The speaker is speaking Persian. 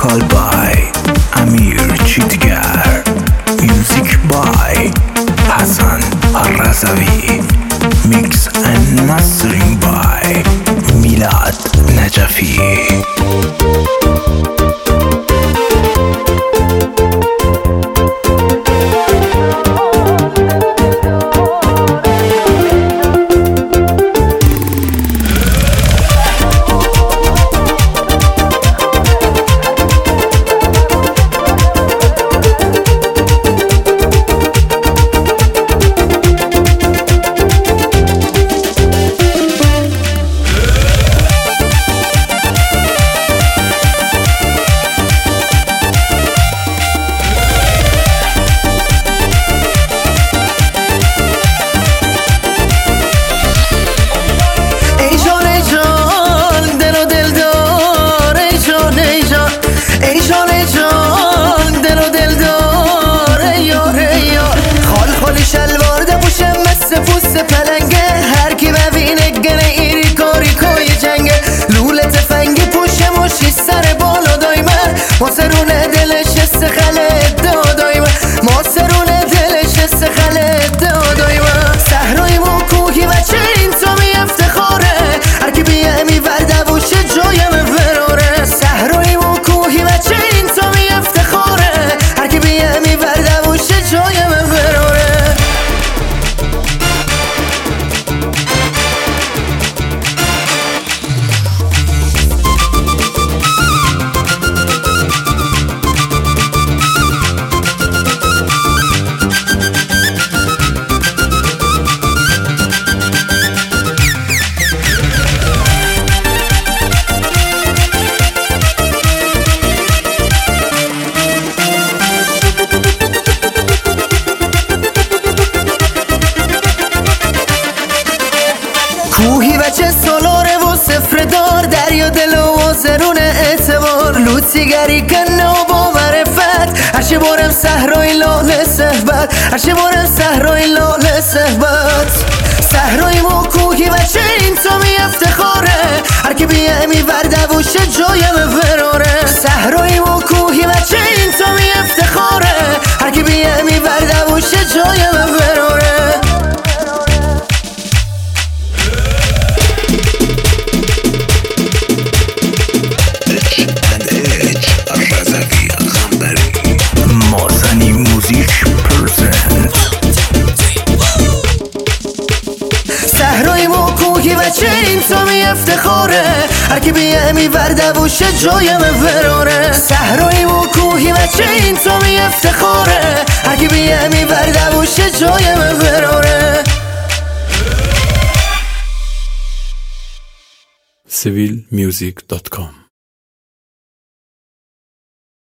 vocal by Amir Chitgar, music by Hassan Razavi, mix and mastering by Milad Najafi. پلنگه هر کی ببینه گنه ایری کاری کوی جنگه لوله تفنگی پوشه مشی سر بالا دایمه ما سرونه دلش استخله دایمه ما سرونه دلش استخله دایمه صحرای ما کوهی و چه این تو می افتخاره هر کی بیه می ورده بوشه جایم فراره صحرای ما کوهی و چه این تو می افتخاره هر کی بیه می ورده بوشه جایم فراره کوهی بچه سالاره و صفر دار دریا دل و زرون اعتبار لوتیگری کنه و با معرفت هرچه بارم صحرای لاله صحبت هرچه بارم صحرای لاله صحبت صحرای ما کوهی بچه این تو می افتخاره هر که بیه می ورده بوشه جایم فراره صحرای ما کوهی بچه این تو می افتخاره هر که بیه می ورده بوشه جایم فراره صحرای ما کوهی و چه این تو می افتخاره هر کی بیه می ورده بوشه جایم فراره صحرای ما کوهی و چه این تو می افتخاره هر کی بیه می ورده بوشه جایم فراره civilmusic.com